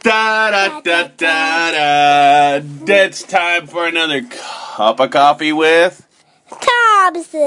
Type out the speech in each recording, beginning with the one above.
Da da da da da. It's time for another cup of coffee with Thompson.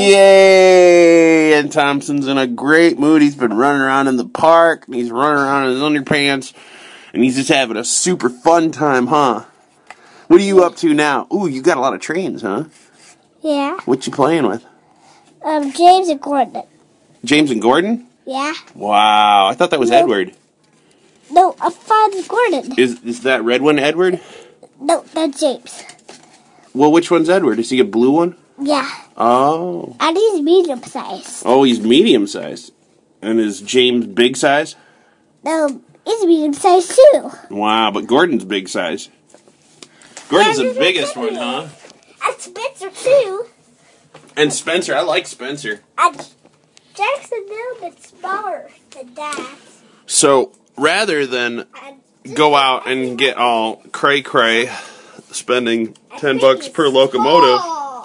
Yay! And Thompson's in a great mood. He's been running around in the park, and he's running around in his underpants, and he's just having a super fun time, huh? What are you up to now? Ooh, you got a lot of trains, huh? Yeah. What you playing with? James and Gordon. James and Gordon? Yeah. Wow, I thought that was Edward. No, I found Gordon. Is that red one Edward? No, that's James. Well, which one's Edward? Is he a blue one? Yeah. Oh. And he's medium size. Oh, he's medium size. And is James big size? No, he's medium size too. Wow, but Gordon's big size. Gordon's the biggest one, huh? And Spencer too. And Spencer, I like Spencer. And Jack's a little bit smaller than that. So, rather than go out and get all cray-cray, spending $10 per locomotive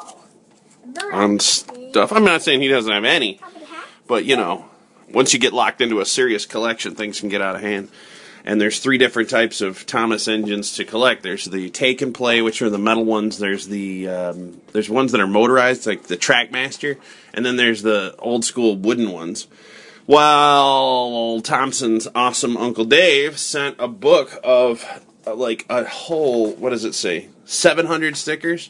on stuff. I'm not saying he doesn't have any, but, you know, once you get locked into a serious collection, things can get out of hand. And there's 3 different types of Thomas engines to collect. There's the take and play, which are the metal ones. There's the there's ones that are motorized, like the Trackmaster, and then there's the old school wooden ones. Well, Thompson's awesome Uncle Dave sent a book of like a whole, what does it say, 700 stickers.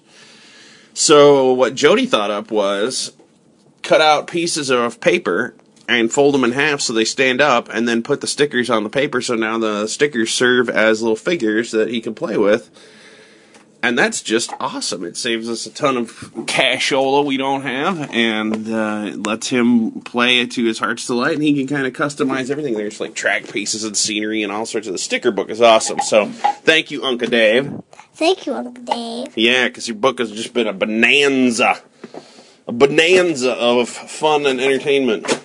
So what Jody thought up was cut out pieces of paper and fold them in half so they stand up, and then put the stickers on the paper so now the stickers serve as little figures that he can play with. And that's just awesome. It saves us a ton of cashola we don't have, and lets him play it to his heart's delight, and he can kind of customize everything. There's like track pieces and scenery and all sorts of. The sticker book is awesome. So thank you, Uncle Dave. Thank you, Uncle Dave. Yeah, because your book has just been a bonanza. A bonanza of fun and entertainment.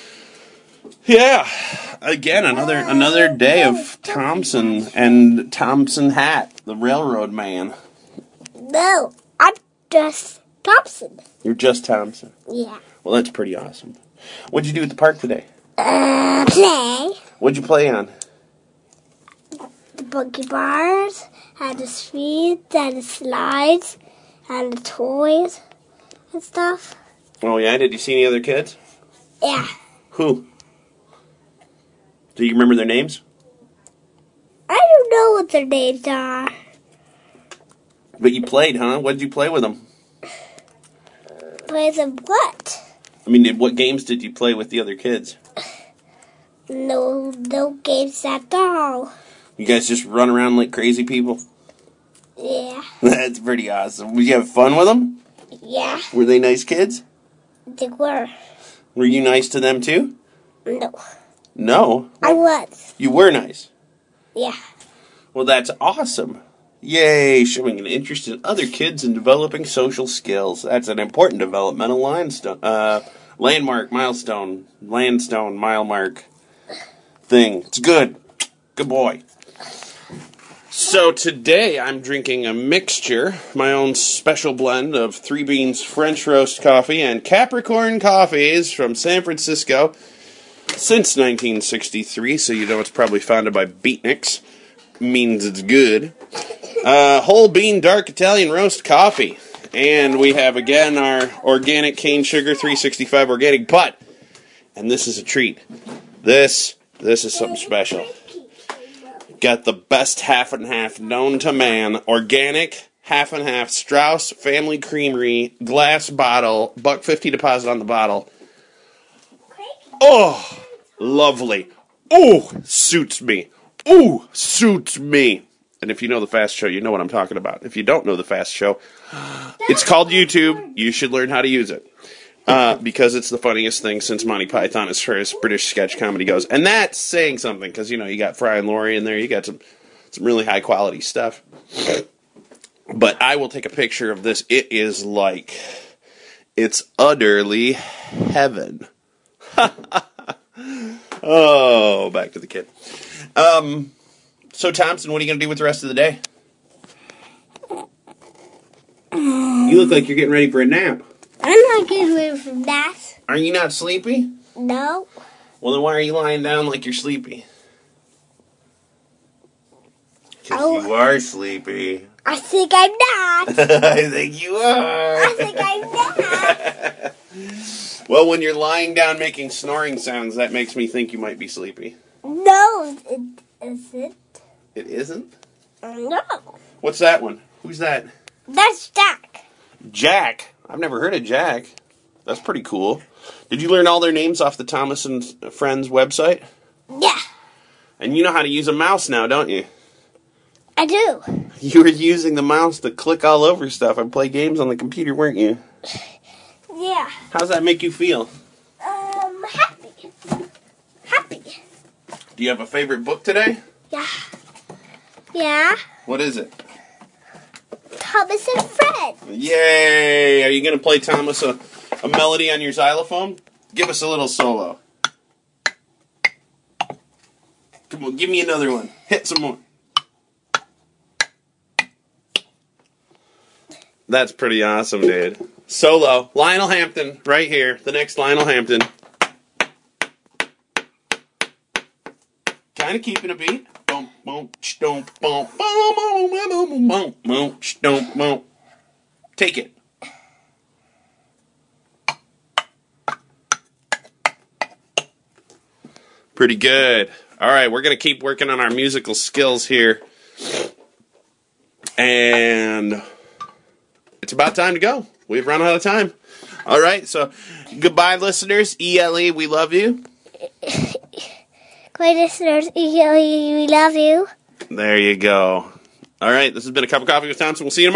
Yeah, again, another day of Thompson and Thompson Hat, the railroad man. No, I'm just Thompson. You're just Thompson? Yeah. Well, that's pretty awesome. What'd you do at the park today? Play. What'd you play on? The monkey bars, and the speeds, and the slides, and the toys, and stuff. Oh, yeah? Did you see any other kids? Yeah. Who? Do you remember their names? I don't know what their names are. But you played, huh? What did you play with them? Play them what? I mean, what games did you play with the other kids? No games at all. You guys just run around like crazy people? Yeah. That's pretty awesome. Did you have fun with them? Yeah. Were they nice kids? They were. Were you nice to them too? No. No? I was. You were nice? Yeah. Well, that's awesome. Yay, showing an interest in other kids and developing social skills. That's an important developmental landmark, milestone, mile mark thing. It's good. Good boy. So today I'm drinking a mixture, my own special blend of 3 Beans French Roast coffee and Capricorn coffees from San Francisco since 1963, so you know it's probably founded by beatniks. Means it's good. Whole bean dark Italian roast coffee. And we have again our organic cane sugar 365 organic, but, and this is a treat. This is something special. Got the best half and half known to man. Organic half and half Strauss Family Creamery glass bottle. $1.50 deposit on the bottle. Oh, lovely. Oh, suits me. Oh, suits me. And if you know the Fast Show, you know what I'm talking about. If you don't know the Fast Show, it's called YouTube. You should learn how to use it. Because it's the funniest thing since Monty Python as far as British sketch comedy goes. And that's saying something, because, you know, you got Fry and Laurie in there. You got some really high-quality stuff. But I will take a picture of this. It is like, it's utterly heaven. Oh, back to the kid. So, Thompson, what are you going to do with the rest of the day? You look like you're getting ready for a nap. I'm not getting ready for that. Are you not sleepy? No. Well, then why are you lying down like you're sleepy? No. You are sleepy. I think I'm not. I think you are. I think I'm not. Well, when you're lying down making snoring sounds, that makes me think you might be sleepy. No, it isn't. It isn't? No. What's that one? Who's that? That's Jack. Jack. I've never heard of Jack. That's pretty cool. Did you learn all their names off the Thomas and Friends website? Yeah, And you know how to use a mouse now, don't you? I do. You were using the mouse to click all over stuff and play games on the computer, weren't you? Yeah. How's that make you feel? Happy. Happy. Do you have a favorite book today? Yeah. Yeah. What is it? Thomas and Friends. Yay! Are you going to play Thomas a melody on your xylophone? Give us a little solo. Come on, give me another one. Hit some more. That's pretty awesome, dude. Solo. Lionel Hampton, right here. The next Lionel Hampton. Kind of keeping a beat. Boom, boom, boom, boom, boom, boom, boom, boom, boom. Take it. Pretty good. All right, we're going to keep working on our musical skills here. And it's about time to go. We've run out of time. All right, so goodbye, listeners. ELE, we love you. Great listeners, we love you. There you go. All right, this has been A Cup of Coffee with Thompson. We'll see you tomorrow.